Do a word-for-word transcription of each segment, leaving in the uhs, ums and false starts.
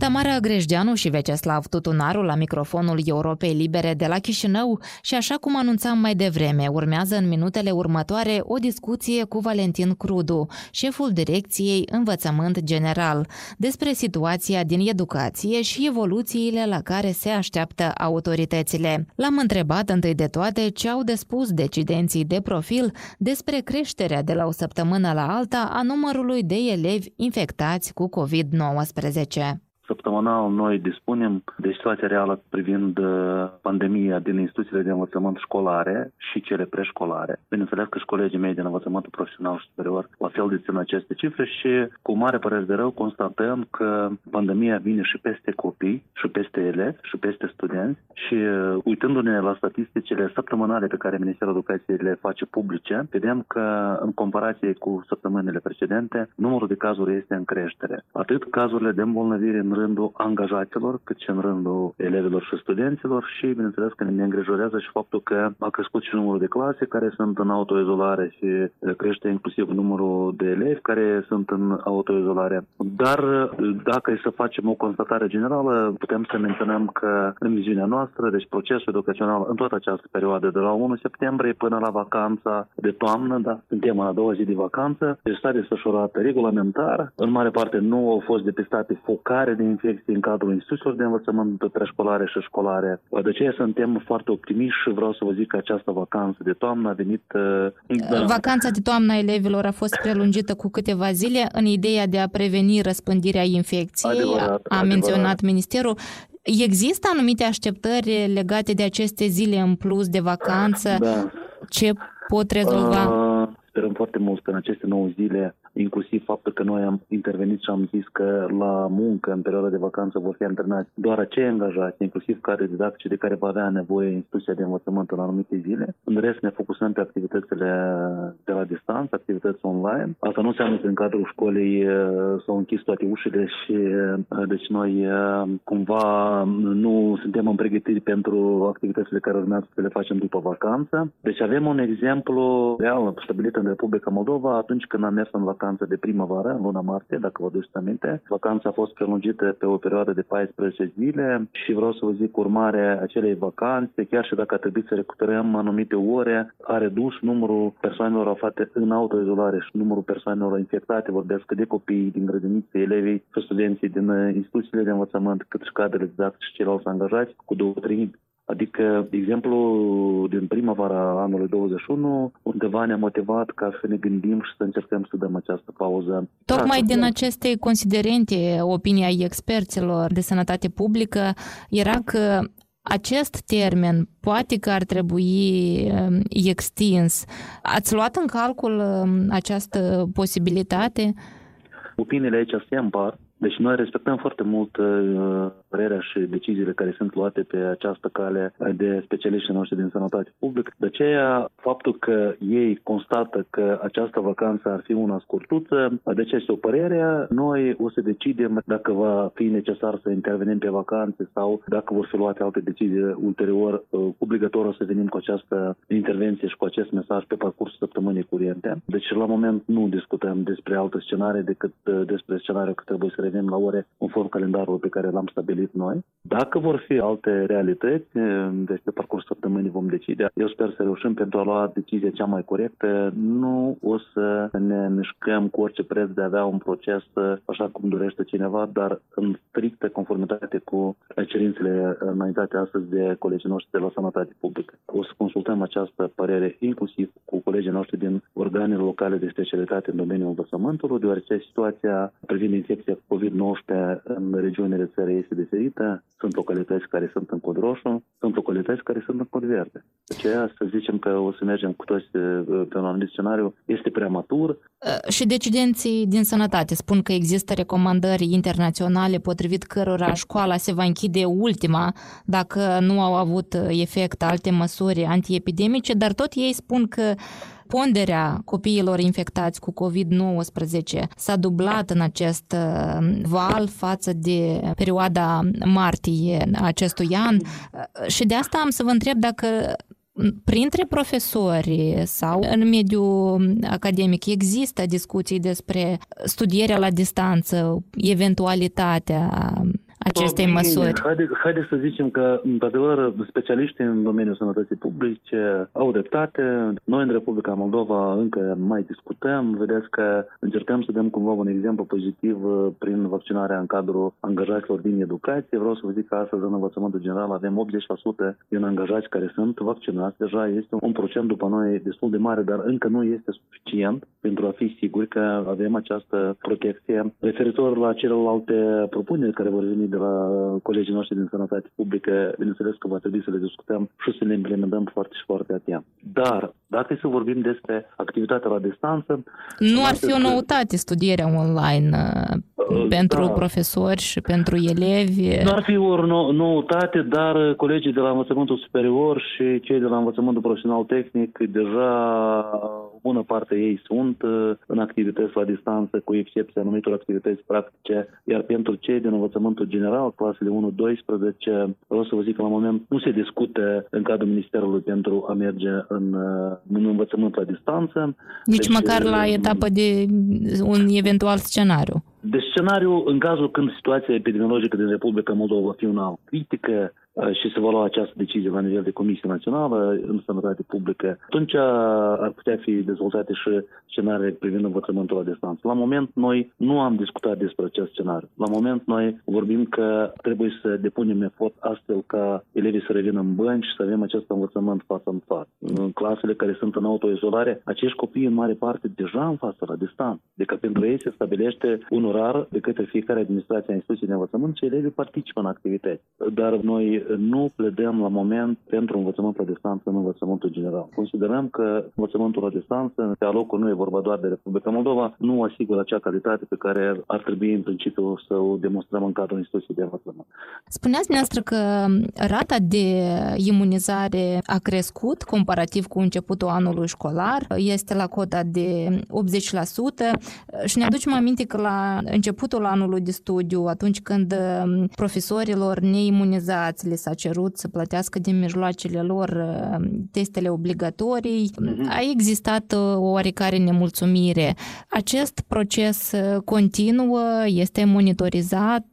Tamara Grejdeanu și Veceslav Tutunaru la microfonul Europei Libere de la Chișinău și așa cum anunțam mai devreme, urmează în minutele următoare o discuție cu Valentin Crudu, șeful Direcției Învățământ General, despre situația din educație și evoluțiile la care se așteaptă autoritățile. L-am întrebat întâi de toate ce au de spus decidenții de profil despre creșterea de la o săptămână la alta a numărului de elevi infectați cu covid nouăsprezece. Săptămânal noi dispunem de situația reală privind pandemia din instituțiile de învățământ școlare și cele preșcolare. Bineînțeles că și colegii mei din învățământul profesional și superior la fel dețin aceste cifre și cu mare părere de rău constatăm că pandemia vine și peste copii, și peste elevi, și peste studenți și uitându-ne la statisticile săptămânale pe care Ministerul Educației le face publice, vedem că în comparație cu săptămânile precedente, numărul de cazuri este în creștere. Atât cazurile de îmbolnăvire în rândul angajaților, cât și în rândul elevilor și studenților și, bineînțeles, că ne îngrijorează și faptul că a crescut și numărul de clase care sunt în autoizolare și crește inclusiv numărul de elevi care sunt în autoizolare. Dar dacă e să facem o constatare generală, putem să menționăm că în viziunea noastră, deci procesul educațional în toată această perioadă, de la unu septembrie până la vacanța de toamnă, da, suntem în a doua zi de vacanță, deci s-a desfășurat regulamentar. În mare parte nu au fost depistate focare de infecții în cadrul instituțiilor de învățământ preșcolare și școlare. De aceea suntem foarte optimiști și vreau să vă zic că această vacanță de toamnă a venit... Da. Vacanța de toamnă a elevilor a fost prelungită cu câteva zile în ideea de a preveni răspândirea infecției, adevărat, a adevărat. menționat Ministerul. Există anumite așteptări legate de aceste zile în plus de vacanță? Da. Ce pot rezolva? Uh, sperăm foarte mult că în aceste nouă zile, inclusiv faptul că noi am intervenit și am zis că la muncă în perioada de vacanță vor fi antrenați doar acei angajați, inclusiv care didactici de care va avea nevoie instituția de învățământ în anumite zile. În rest ne focusăm pe activitățile de la distanță, activități online. Asta nu înseamnă că în cadrul școlii s-au închis toate ușile și deci noi cumva nu suntem în pregătiri pentru activitățile care urmează să le facem după vacanță. Deci avem un exemplu real stabilit în Republica Moldova atunci când am mers în vacanță de primăvară, în luna martie, dacă vă duceți aminte. Vacanța a fost prelungită pe o perioadă de paisprezece zile și vreau să vă zic urmarea acelei vacanțe, chiar și dacă a trebuit să recuperăm anumite ore, a redus numărul persoanelor aflate în autoizolare și numărul persoanelor infectate, vorbesc de copii din grădinițe, elevii și studenții din instituțiile de învățământ, cât și cadrele didactice și ceilalți angajați, cu două treimi. Adică, de exemplu, din primăvara anului douăzeci și unu, undeva ne-a motivat ca să ne gândim și să încercăm să dăm această pauză. Tocmai din aceste considerente, opinia experților de sănătate publică era că acest termen poate că ar trebui extins. Ați luat în calcul această posibilitate? Opiniile aici se împart. Deci noi respectăm foarte mult uh, părerea și deciziile care sunt luate pe această cale de specialiștii noștri din sănătate publică. De aceea, faptul că ei constată că această vacanță ar fi una scurtuță, deci este o părere, noi o să decidem dacă va fi necesar să intervenim pe vacanțe sau dacă vor fi luate alte decizii ulterior, uh, obligatoriu să venim cu această intervenție și cu acest mesaj pe parcursul săptămânii curente. Deci la moment nu discutăm despre alte scenarii decât uh, despre scenariul că trebuie să revenim la ore conform calendarului pe care l-am stabilit noi. Dacă vor fi alte realități, deci pe parcursul săptămânii vom decide. Eu sper să reușim pentru a lua decizia cea mai corectă. Nu o să ne mișcăm cu orice preț de a avea un proces așa cum dorește cineva, dar în strictă conformitate cu cerințele înaintate astăzi de colegii noștri de la sănătate publică. O să consultăm această părere inclusiv cu colegii noștri din organele locale de specialitate în domeniul învățământului, deoarece situația privind infecția covid nouăsprezece în regiunile țării este diferită. Sunt localități care sunt în cod roșu, sunt localități care sunt în cod verde. De aceea să zicem că o să mergem cu toți pe un anumit scenariu este prematur. Și decidenții din sănătate spun că există recomandări internaționale potrivit cărora școala se va închide ultima dacă nu au avut efect alte măsuri antiepidemice, dar tot ei spun că ponderea copiilor infectați cu covid nouăsprezece s-a dublat în acest val față de perioada martie acestui an și de asta am să vă întreb dacă printre profesori sau în mediul academic există discuții despre studierea la distanță, eventualitatea acestei Bine, măsuri? Haide, haide să zicem că, într-adevăr, specialiștii în domeniul sănătății publice au dreptate. Noi, în Republica Moldova, încă mai discutăm. Vedeți că încercăm să dăm cumva un exemplu pozitiv prin vaccinarea în cadrul angajaților din educație. Vreau să vă zic că astăzi, în învățământul general, avem optzeci la sută din angajați care sunt vaccinați. Deja este un procent, după noi, destul de mare, dar încă nu este suficient pentru a fi siguri că avem această protecție. Referitor la celelalte propuneri care vor veni de la colegii noștri din sănătate publică, bineînțeles că va trebui să le discutăm și să le implementăm foarte și foarte atent. Dar, dacă e să vorbim despre activitatea la distanță... Nu ar fi o noutate studierea online uh, pentru da. profesori și pentru elevi? Nu ar fi o nou- noutate, dar colegii de la învățământul superior și cei de la învățământul profesional tehnic, deja o bună parte ei sunt în activități la distanță, cu excepția anumitor activități practice, iar pentru cei din învățământul general, clasele unu doisprezece, vreau să vă zic că la moment nu se discute în cadrul Ministerului pentru a merge în, în învățământ la distanță. Nici deci, măcar la etapă de un eventual scenariu. De scenariu, în cazul când situația epidemiologică din Republica Moldova va fi una critică și se va lua această decizie la nivel de Comisie Națională în Sănătate Publică, atunci ar putea fi dezvoltate și scenarii privind învățământul la distanță. La moment, noi nu am discutat despre acest scenariu. La moment, noi vorbim că trebuie să depunem efort astfel ca elevii să revină în bănci și să avem acest învățământ față în față. În clasele care sunt în autoizolare, acești copii, în mare parte, deja în față la distanță. Deci pentru ei se stabilește un orar de către fiecare administrație a instituției de învățământ și elevii participă în activități. Dar noi nu pledăm la moment pentru învățământ la distanță în învățământul general. Considerăm că învățământul la distanță, pe alocul nu e vorba doar de Republica Moldova, nu asigură acea calitate pe care ar trebui în principiu să o demonstrăm în cadrul instituției de învățământ. Spuneați dumneavoastră că rata de imunizare a crescut comparativ cu începutul anului școlar, este la cota de optzeci la sută și ne aducem aminte că la începutul anului de studiu, atunci când profesorilor neimunizați le s-a cerut să plătească din mijloacele lor testele obligatorii, a existat o oarecare nemulțumire. Acest proces continuă, este monitorizat?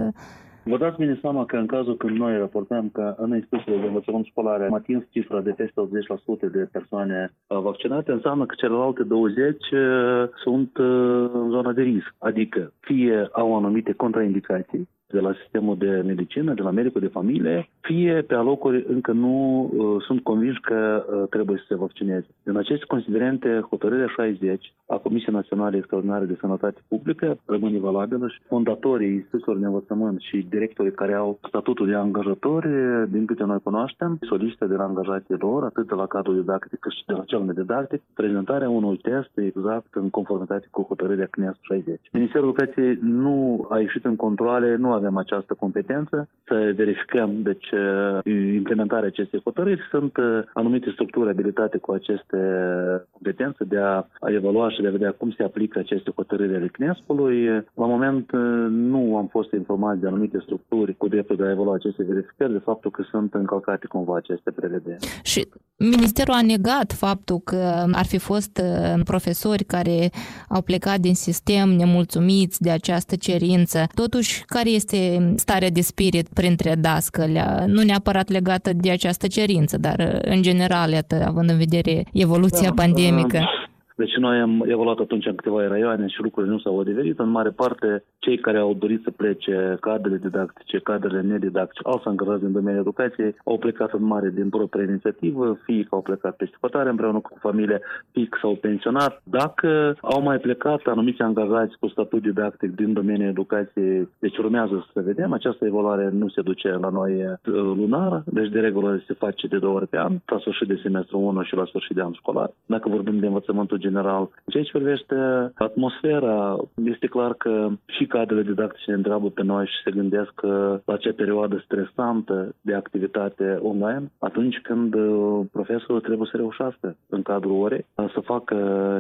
Vă dați bine seama că în cazul când noi raportăm că în instituțiile de învățământ școlar am atins cifra de peste optzeci la sută de persoane vaccinate, înseamnă că celelalte douăzeci sunt în zona de risc. Adică fie au anumite contraindicații de la sistemul de medicină, de la medicul de familie, fie pe alocuri încă nu uh, sunt convinși că uh, trebuie să se vaccineze. În aceste considerente, hotărârea șaizeci a Comisiei Naționale Extraordinare de Sănătate Publică rămâne valabilă și fondatorii instituțiilor de învățământ și directorii care au statutul de angajatori, din câte noi cunoaștem, solicită de la angajații lor, atât de la cadrul didactic cât și de la cel nedidactic, prezentarea unui test exact în conformitate cu hotărârea C N E S șaizeci. Ministerul Educației nu a ieșit în controale, nu avem această competență să verificăm deci implementarea acestei hotărâri. Sunt anumite structuri abilitate cu aceste competențe de a, a evalua și de a vedea cum se aplică aceste hotărâri ale C N E S-ului. La moment nu am fost informați de anumite structuri cu dreptul de a evalua aceste verificări, de faptul că sunt încălcate cumva aceste prevederi. Și Ministerul a negat faptul că ar fi fost profesori care au plecat din sistem nemulțumiți de această cerință. Totuși, care este starea de spirit printre dascăli? Nu neapărat legată de această cerință, dar în general, iată, având în vedere evoluția da, pandemică. Deci noi am evaluat atunci în câteva raioane și lucrurile nu s-au adeverit. În mare parte, cei care au dorit să plece, cadrele didactice, cadrele nedidactice, alți angajați din domeniul educației, au plecat în mare din propria inițiativă, fie că au plecat peste hotare împreună cu familie, fie că s-au pensionat. Dacă au mai plecat anumiți angajați cu statut didactic din domeniul educației, deci urmează să vedem. Această evaluare nu se duce la noi lunar, deci de regulă se face de două ori pe an, la sfârșit de semestru unu și la sfârșit de an școlar. Dacă vorbim de învățământul general. În ceea ce privește atmosfera, este clar că și cadrele didactice ne întreabă pe noi și se gândesc că la acea perioadă stresantă de activitate online, atunci când profesorul trebuie să reușească în cadrul orei, să facă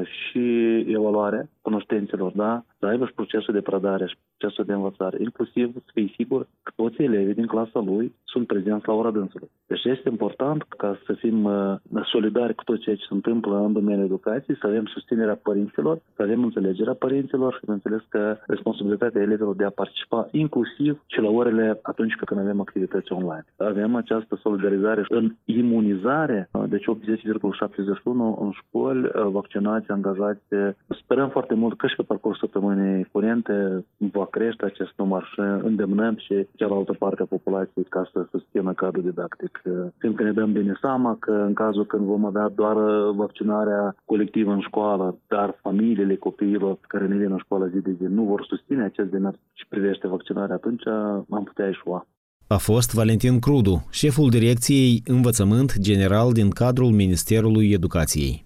și evaluarea cunoștințelor, da? Să aibă și procesul de predare și procesul de învățare, inclusiv să fie sigur că toți elevii din clasa lui sunt prezenți la ora dânsului. Deci este important ca să fim uh, solidari cu tot ceea ce se întâmplă în domeniul educației, să avem susținerea părinților, să avem înțelegerea părinților și, bineînțeles, că responsabilitatea elevilor de a participa inclusiv și la orele atunci când avem activități online. Avem această solidarizare în imunizare, deci optzeci virgulă șaptezeci și unu în școli, vaccinați, angajați. Sperăm foarte mult că și pe parcursul săptămânii curente va crește acest număr și îndemnăm și cealaltă parte a populației ca să susțină cadrul didactic. Fiindcă ne dăm bine seama că în cazul când vom avea doar vaccinarea colectivă în școală, dar familiile copiilor care ne vin în școală zi de zi nu vor susține acest demers și privește vaccinarea, atunci am putea eșua. A fost Valentin Crudu, șeful Direcției Învățământ General din cadrul Ministerului Educației.